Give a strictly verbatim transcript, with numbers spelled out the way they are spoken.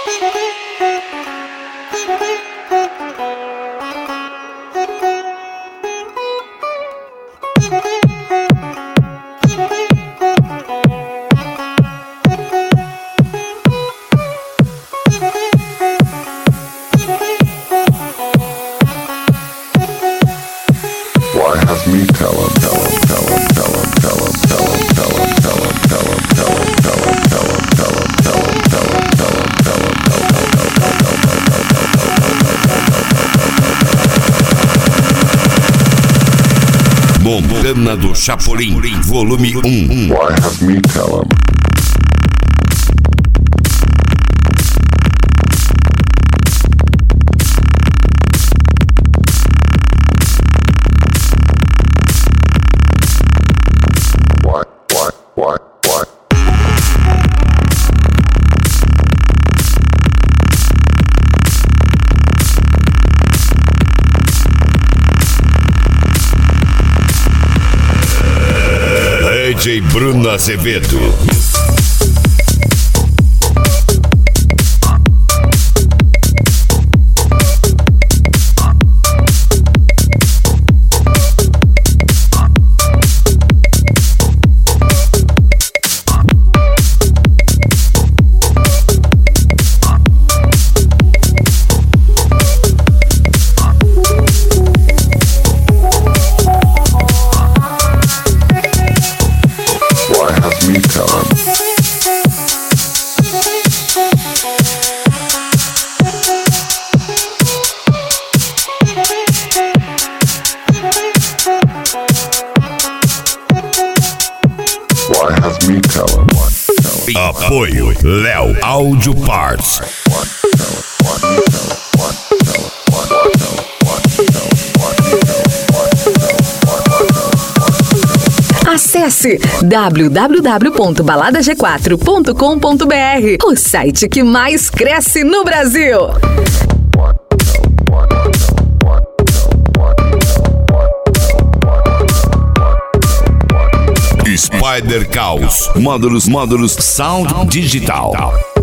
Montana do Chapolin, volume um. Why have me tell him? Why, why, why, why? D J Bruno Azevedo. Me tell him. Why has me tell him? Apoio Léo Audio Parts. Acesse w w w ponto balada g quatro ponto com ponto b r, o site que mais cresce no Brasil. Spider Caos, módulos, módulos Sound Digital.